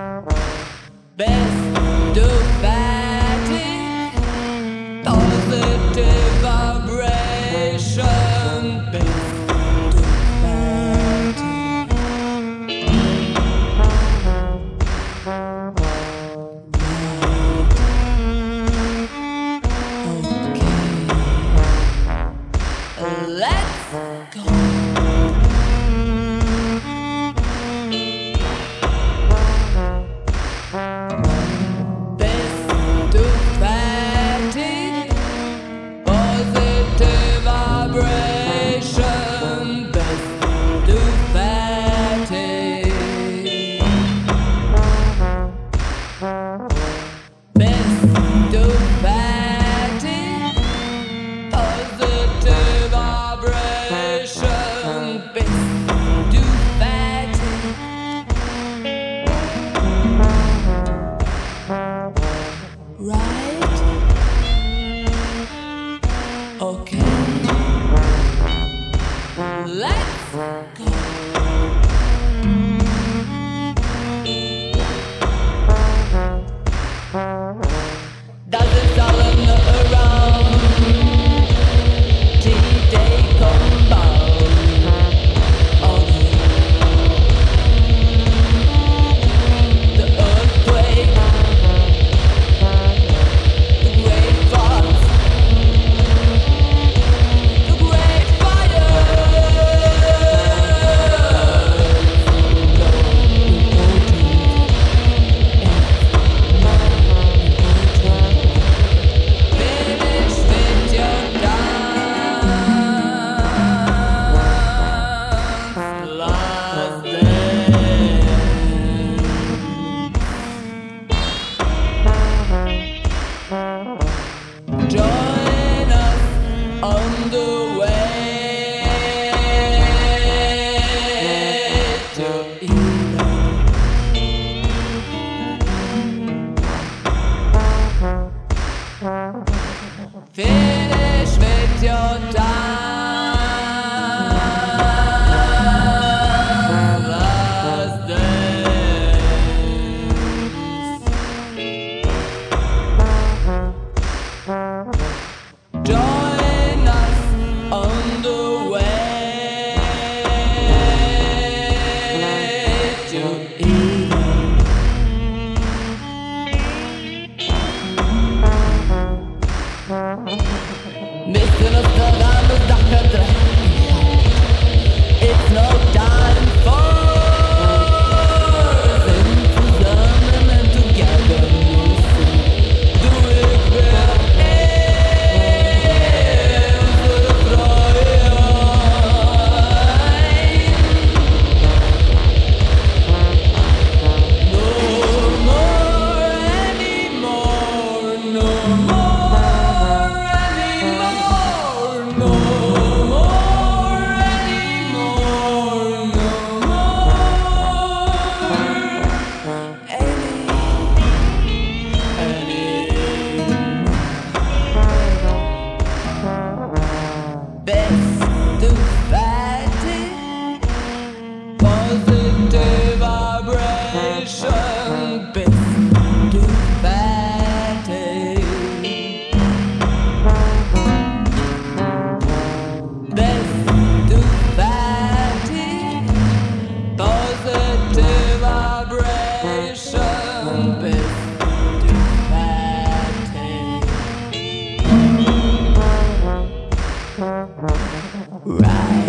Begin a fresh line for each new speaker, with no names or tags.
Best to fatigue, positive vibration. Best to fatigue. Let's go. Let's go. Does it all around? T-Day compound. The earthquake, the great floods, the great fire. Join us on the way to Eden. Finish with your time, last join us on the way to Eden. Missing us around the dark. It's no time for enthusiasm and togetherness. Do it well. Positive vibration, best to fatigue. Best to fatigue. Positive vibration, best to fatigue. Right.